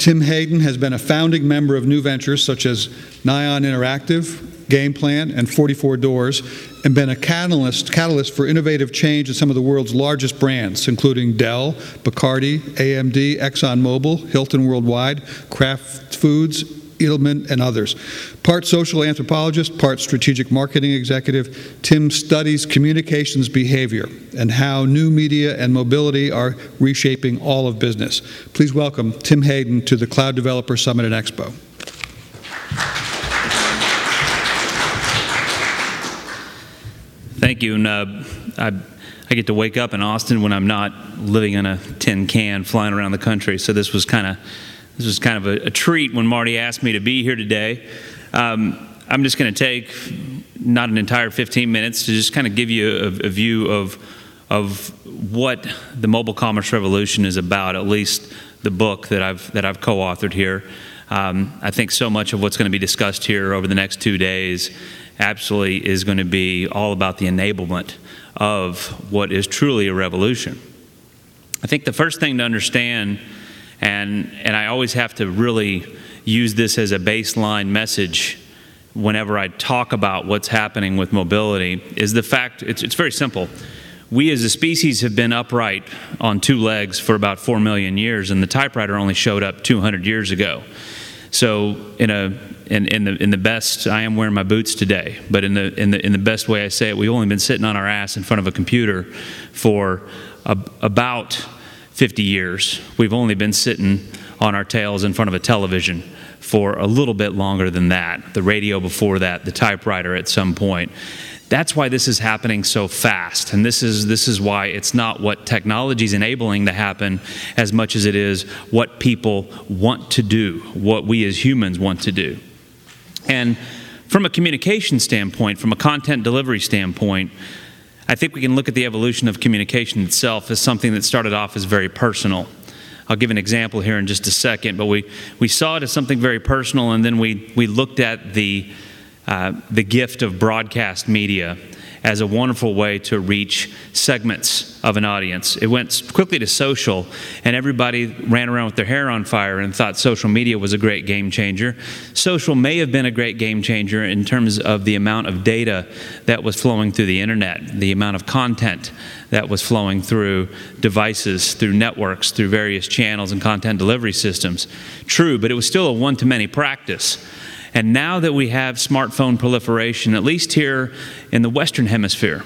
Tim Hayden has been a founding member of new ventures such as Nion Interactive, Game Plan, and 44 Doors, and been a catalyst for innovative change at some of the world's largest brands, including Dell, Bacardi, AMD, ExxonMobil, Hilton Worldwide, Kraft Foods, Edelman, and others. Part social anthropologist, part strategic marketing executive, Tim studies communications behavior and how new media and mobility are reshaping all of business. Please welcome Tim Hayden to the Cloud Developer Summit and Expo. Thank you. And I get to wake up in Austin when I'm not living in a tin can flying around the country. So this was kind of a treat when Marty asked me to be here today. I'm just going to take not an entire 15 minutes to just kind of give you a view of what the mobile commerce revolution is about, at least the book that I've co-authored here. I think so much of what's going to be discussed here over the next 2 days absolutely is going to be all about the enablement of what is truly a revolution. I think the first thing to understand, and I always have to really use this as a baseline message whenever I talk about what's happening with mobility, is the fact, it's very simple. We as a species have been upright on two legs for about 4 million years, and the typewriter only showed up 200 years ago. So in the best, I am wearing my boots today, but in the best way I say it, we've only been sitting on our ass in front of a computer for about 50 years. We've only been sitting on our tails in front of a television for a little bit longer than that. The radio before that, the typewriter at some point. That's why this is happening so fast, and this is why it's not what technology is enabling to happen as much as it is what people want to do, what we as humans want to do. And from a communication standpoint, from a content delivery standpoint, I think we can look at the evolution of communication itself as something that started off as very personal. I'll give an example here in just a second, but we saw it as something very personal, and then we looked at the gift of broadcast media as a wonderful way to reach segments of an audience. It went quickly to social, and everybody ran around with their hair on fire and thought social media was a great game changer. Social may have been a great game changer in terms of the amount of data that was flowing through the internet, the amount of content that was flowing through devices, through networks, through various channels and content delivery systems. True, but it was still a one-to-many practice. And now that we have smartphone proliferation, at least here in the Western Hemisphere,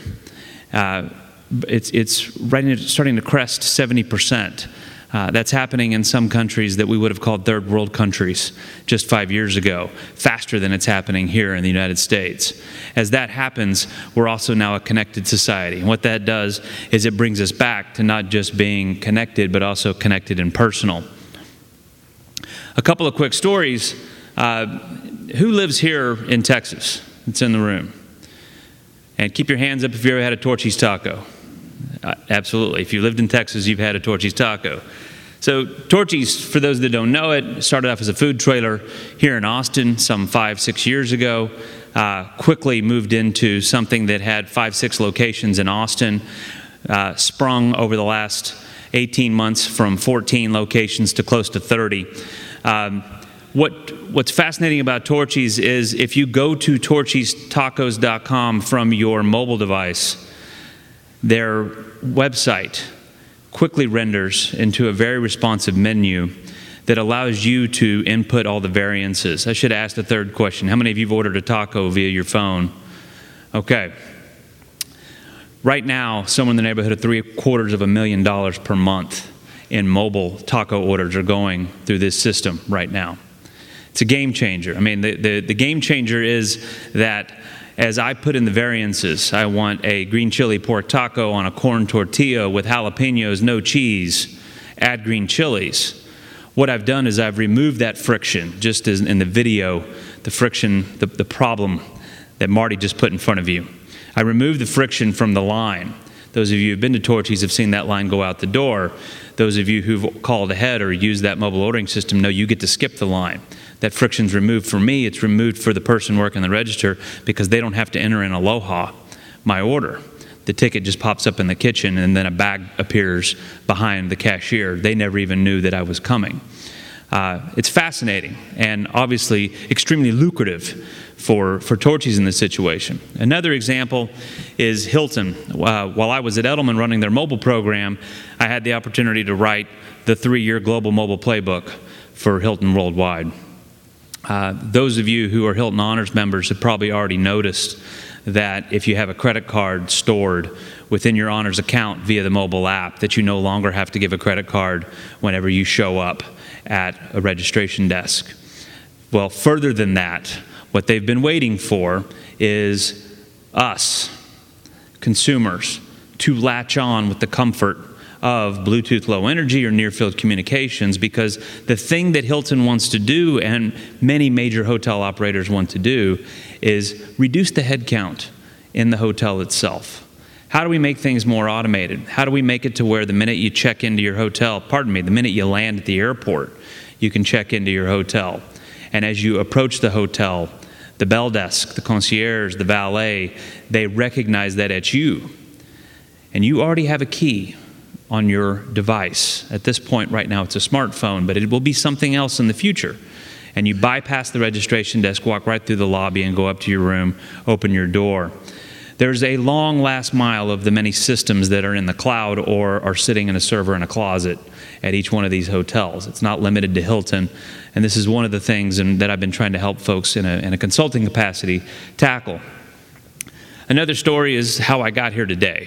it's starting to crest 70%. That's happening in some countries that we would have called third world countries just 5 years ago, faster than it's happening here in the United States. As that happens, we're also now a connected society. And what that does is it brings us back to not just being connected, but also connected and personal. A couple of quick stories. Who lives here in Texas? It's in the room. And keep your hands up if you ever had a Torchy's taco. Absolutely. If you lived in Texas, you've had a Torchy's taco. So Torchy's, for those that don't know it, started off as a food trailer here in Austin some 5-6 years ago. Quickly moved into something that had 5-6 locations in Austin. Sprung over the last 18 months from 14 locations to close to 30. What's fascinating about Torchy's is if you go to torchystacos.com from your mobile device, their website quickly renders into a very responsive menu that allows you to input all the variances. I should ask the third question. How many of you have ordered a taco via your phone? Okay. Right now, somewhere in the neighborhood of $750,000 per month in mobile taco orders are going through this system right now. It's a game changer. I mean, the game changer is that as I put in the variances, I want a green chili pork taco on a corn tortilla with jalapenos, no cheese, add green chilies. What I've done is I've removed that friction, just as in the video, the friction, the problem that Marty just put in front of you. I removed the friction from the line. Those of you who've been to Torchy's have seen that line go out the door. Those of you who've called ahead or used that mobile ordering system know you get to skip the line. That friction's removed for me, it's removed for the person working the register because they don't have to enter in Aloha, my order. The ticket just pops up in the kitchen and then a bag appears behind the cashier. They never even knew that I was coming. It's fascinating and obviously extremely lucrative for Torchy's in this situation. Another example is Hilton. While I was at Edelman running their mobile program, I had the opportunity to write the 3-year global mobile playbook for Hilton worldwide. Those of you who are Hilton Honors members have probably already noticed that if you have a credit card stored within your Honors account via the mobile app, that you no longer have to give a credit card whenever you show up at a registration desk. Well, further than that, what they've been waiting for is us, consumers, to latch on with the comfort of Bluetooth Low Energy or near-field communications, because the thing that Hilton wants to do and many major hotel operators want to do is reduce the head count in the hotel itself. How do we make things more automated? How do we make it to where the minute you check into your hotel, the minute you land at the airport, you can check into your hotel. And as you approach the hotel, the bell desk, the concierge, the valet, they recognize that it's you. And you already have a key on your device. At this point right now it's a smartphone, but it will be something else in the future. And you bypass the registration desk, walk right through the lobby and go up to your room, open your door. There's a long last mile of the many systems that are in the cloud or are sitting in a server in a closet at each one of these hotels. It's not limited to Hilton, and this is one of the things that I've been trying to help folks in a consulting capacity tackle. Another story is how I got here today.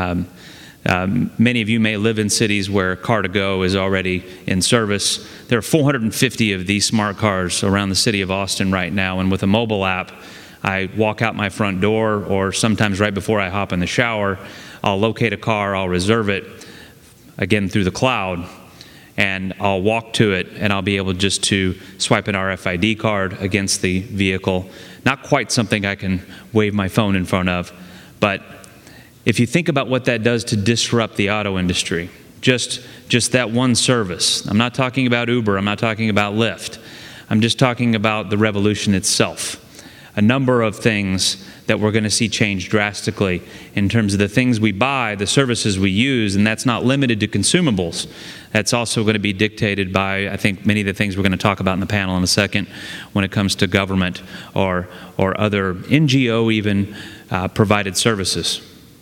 Many of you may live in cities where Car2Go is already in service. There are 450 of these smart cars around the city of Austin right now, and with a mobile app, I walk out my front door, or sometimes right before I hop in the shower, I'll locate a car, I'll reserve it, again through the cloud, and I'll walk to it, and I'll be able just to swipe an RFID card against the vehicle. Not quite something I can wave my phone in front of, but if you think about what that does to disrupt the auto industry, just that one service. I'm not talking about Uber, I'm not talking about Lyft. I'm just talking about the revolution itself. A number of things that we're going to see change drastically in terms of the things we buy, the services we use, and that's not limited to consumables. That's also going to be dictated by, I think, many of the things we're going to talk about in the panel in a second when it comes to government or other NGO even provided services.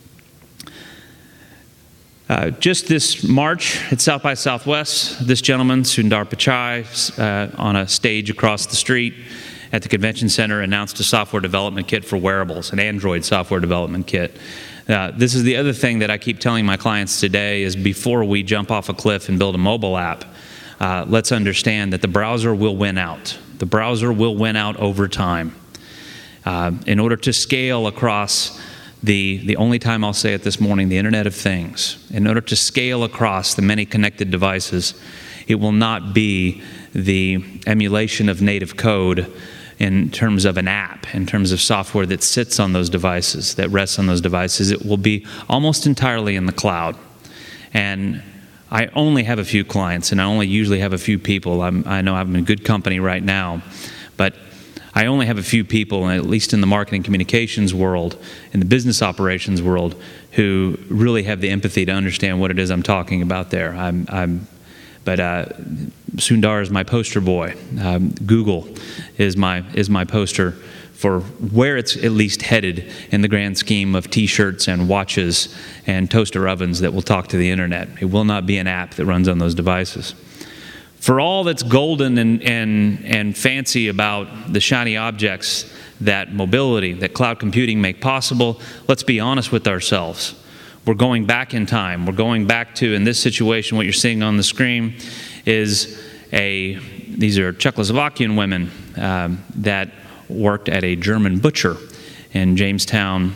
Just this March at South by Southwest, this gentleman, Sundar Pichai, on a stage across the street at the convention center, announced a software development kit for wearables, an Android software development kit. This is the other thing that I keep telling my clients today is before we jump off a cliff and build a mobile app, let's understand that the browser will win out. The browser will win out over time. In order to scale across the only time I'll say it this morning, the Internet of Things, in order to scale across the many connected devices, it will not be the emulation of native code in terms of an app, in terms of software that sits on those devices, that rests on those devices. It will be almost entirely in the cloud. And I only have a few clients, and I only usually have a few people. I know I'm in good company right now, but I only have a few people, at least in the marketing communications world, in the business operations world, who really have the empathy to understand what it is I'm talking about there. But Sundar is my poster boy. Google is my poster for where it's at least headed in the grand scheme of T-shirts and watches and toaster ovens that will talk to the internet. It will not be an app that runs on those devices. For all that's golden and fancy about the shiny objects that mobility, that cloud computing make possible, let's be honest with ourselves. We're going back in time. We're going back to, in this situation, what you're seeing on the screen is these are Czechoslovakian women that worked at a German butcher in Jamestown,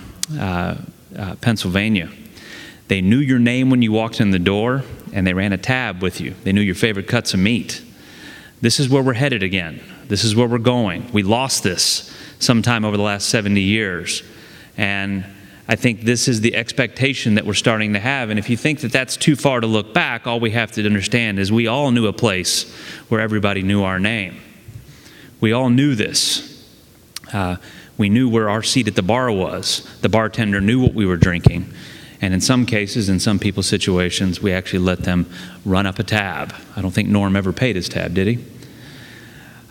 Pennsylvania. They knew your name when you walked in the door, and they ran a tab with you. They knew your favorite cuts of meat. This is where we're headed again. This is where we're going. We lost this sometime over the last 70 years. And I think this is the expectation that we're starting to have. And if you think that that's too far to look back, all we have to understand is we all knew a place where everybody knew our name. We all knew this. We knew where our seat at the bar was. The bartender knew what we were drinking. And in some cases, in some people's situations, we actually let them run up a tab. I don't think Norm ever paid his tab, did he?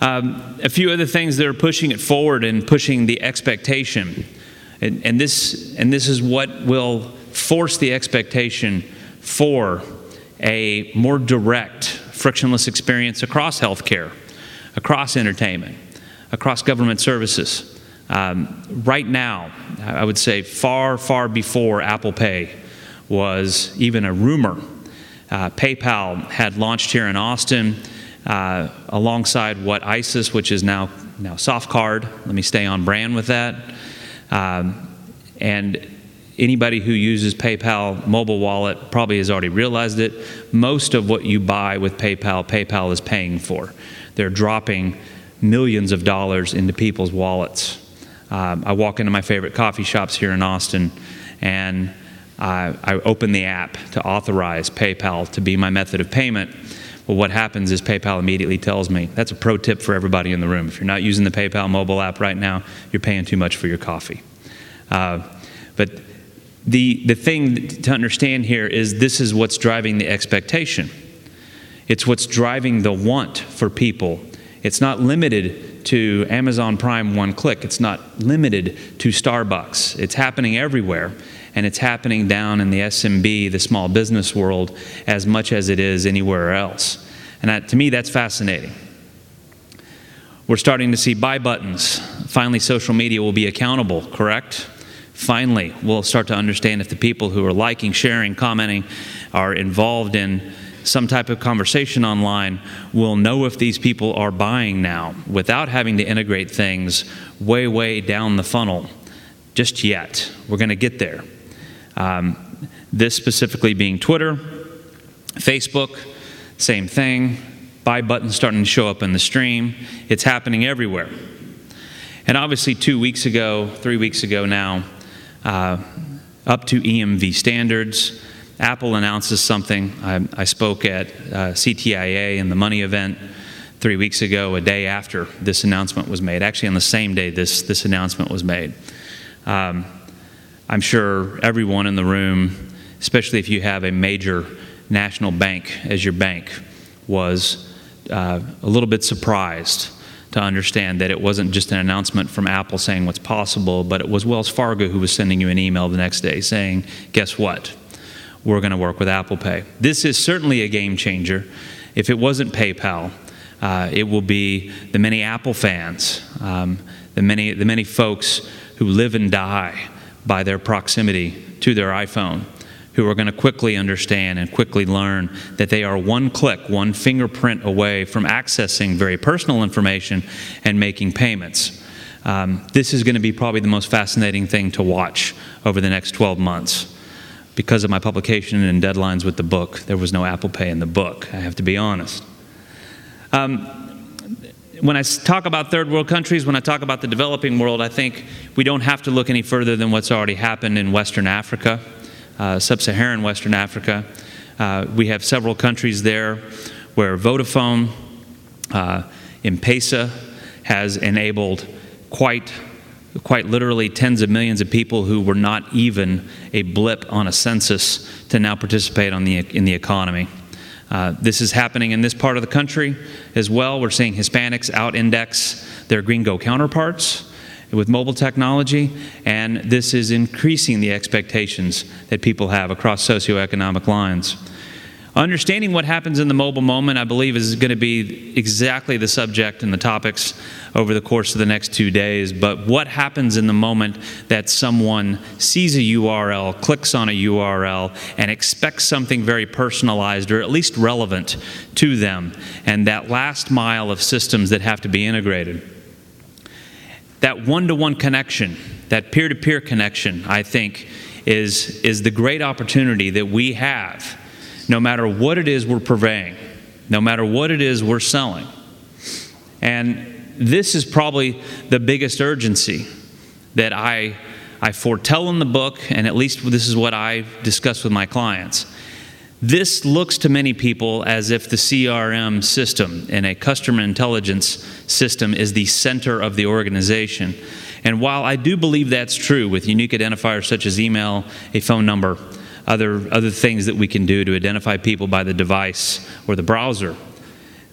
A few other things that are pushing it forward and pushing the expectation. And this is what will force the expectation for a more direct, frictionless experience across healthcare, across entertainment, across government services. Right now, I would say far, far before Apple Pay was even a rumor, PayPal had launched here in Austin alongside what ISIS, which is now SoftCard. Let me stay on brand with that. And anybody who uses PayPal mobile wallet probably has already realized it. Most of what you buy with PayPal, PayPal is paying for. They're dropping millions of dollars into people's wallets. I walk into my favorite coffee shops here in Austin, and I open the app to authorize PayPal to be my method of payment. Well, what happens is PayPal immediately tells me, that's a pro tip for everybody in the room. If you're not using the PayPal mobile app right now, you're paying too much for your coffee. But the thing to understand here is this is what's driving the expectation. It's what's driving the want for people. It's not limited to Amazon Prime one click. It's not limited to Starbucks. It's happening everywhere, and it's happening down in the SMB, the small business world, as much as it is anywhere else. And to me, that's fascinating. We're starting to see buy buttons. Finally, social media will be accountable, correct? Finally, we'll start to understand if the people who are liking, sharing, commenting are involved in some type of conversation online, we'll know if these people are buying now without having to integrate things way, way down the funnel just yet. We're going to get there. This specifically being Twitter, Facebook, same thing. Buy buttons starting to show up in the stream. It's happening everywhere. And obviously 3 weeks ago now, up to EMV standards, Apple announces something. I spoke at CTIA in the Money event 3 weeks ago, a day after this announcement was made. Actually, on the same day this announcement was made. I'm sure everyone in the room, especially if you have a major national bank as your bank, was a little bit surprised to understand that it wasn't just an announcement from Apple saying what's possible, but it was Wells Fargo who was sending you an email the next day saying, guess what? We're going to work with Apple Pay. This is certainly a game changer. If it wasn't PayPal, it will be the many Apple fans, the many folks who live and die by their proximity to their iPhone, who are going to quickly understand and quickly learn that they are one click, one fingerprint away from accessing very personal information and making payments. This is going to be probably the most fascinating thing to watch over the next 12 months. Because of my publication and deadlines with the book, there was no Apple Pay in the book, I have to be honest. When I talk about third world countries, when I talk about the developing world, I think we don't have to look any further than what's already happened in Western Africa, sub-Saharan Western Africa. We have several countries there where Vodafone, M-Pesa has enabled quite literally tens of millions of people who were not even a blip on a census to now participate in the economy. This is happening in this part of the country as well. We're seeing Hispanics out-index their gringo counterparts with mobile technology, and this is increasing the expectations that people have across socioeconomic lines. Understanding what happens in the mobile moment, I believe, is going to be exactly the subject and the topics over the course of the next 2 days. But what happens in the moment that someone sees a URL, clicks on a URL, and expects something very personalized or at least relevant to them, and that last mile of systems that have to be integrated. That one-to-one connection, that peer-to-peer connection, I think, is the great opportunity that we have, no matter what it is we're purveying, no matter what it is we're selling. And this is probably the biggest urgency that I foretell in the book, and at least this is what I discuss with my clients. This looks to many people as if the CRM system and a customer intelligence system is the center of the organization. And while I do believe that's true with unique identifiers such as email, a phone number, other things that we can do to identify people by the device or the browser,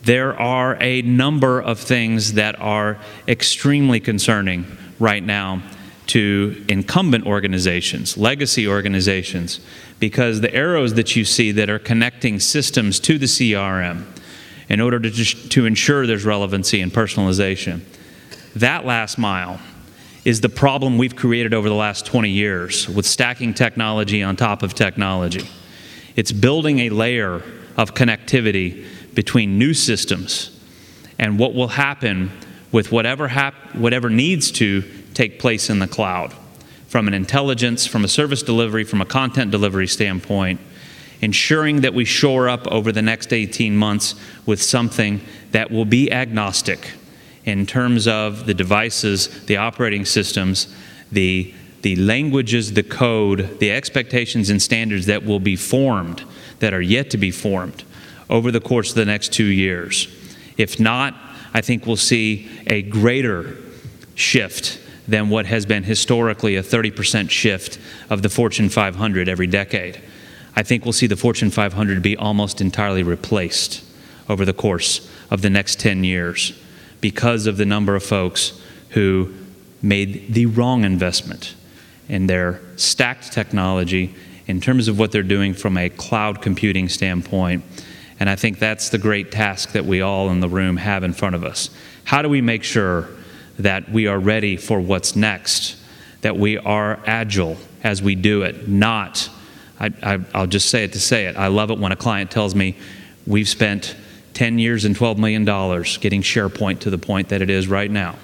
There are a number of things that are extremely concerning right now to incumbent organizations, legacy organizations, because the arrows that you see that are connecting systems to the CRM in order to ensure there's relevancy and personalization, that last mile is the problem we've created over the last 20 years with stacking technology on top of technology. It's building a layer of connectivity between new systems and what will happen with whatever needs to take place in the cloud, from an intelligence, from a service delivery, from a content delivery standpoint, ensuring that we shore up over the next 18 months with something that will be agnostic in terms of the devices, the operating systems, the languages, the code, the expectations and standards that will be formed, that are yet to be formed over the course of the next 2 years. If not, I think we'll see a greater shift than what has been historically a 30% shift of the Fortune 500 every decade. I think we'll see the Fortune 500 be almost entirely replaced over the course of the next 10 years because of the number of folks who made the wrong investment in their stacked technology in terms of what they're doing from a cloud computing standpoint. And I think that's the great task that we all in the room have in front of us. How do we make sure that we are ready for what's next, that we are agile as we do it, not, I'll just say it to say it. I love it when a client tells me we've spent 10 years and $12 million getting SharePoint to the point that it is right now.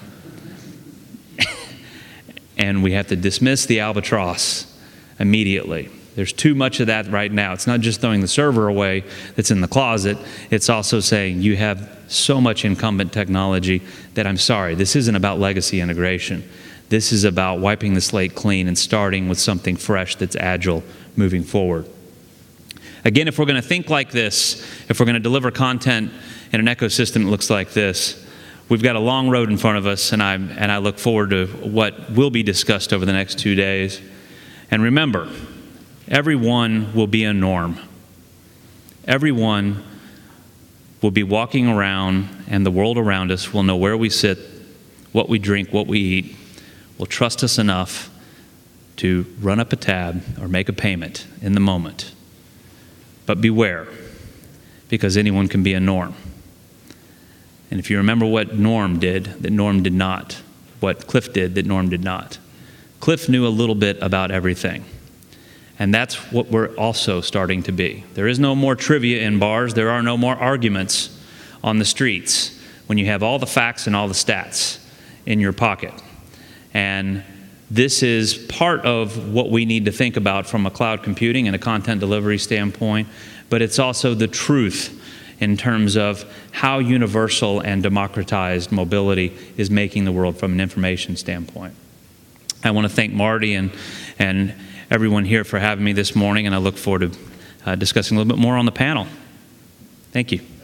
And we have to dismiss the albatross immediately. There's too much of that right now. It's not just throwing the server away that's in the closet. It's also saying you have so much incumbent technology that I'm sorry, this isn't about legacy integration. This is about wiping the slate clean and starting with something fresh that's agile moving forward. Again, if we're going to think like this, if we're going to deliver content in an ecosystem that looks like this, we've got a long road in front of us, and I look forward to what will be discussed over the next 2 days. And remember, everyone will be a norm. Everyone will be walking around, and the world around us will know where we sit, what we drink, what we eat, will trust us enough to run up a tab or make a payment in the moment. But beware, because anyone can be a norm. And if you remember what Norm did, that Norm did not. What Cliff did, that Norm did not. Cliff knew a little bit about everything. And that's what we're also starting to be. There is no more trivia in bars. There are no more arguments on the streets when you have all the facts and all the stats in your pocket. And this is part of what we need to think about from a cloud computing and a content delivery standpoint, but it's also the truth in terms of how universal and democratized mobility is making the world from an information standpoint. I want to thank Marty and everyone here for having me this morning, and I look forward to discussing a little bit more on the panel. Thank you.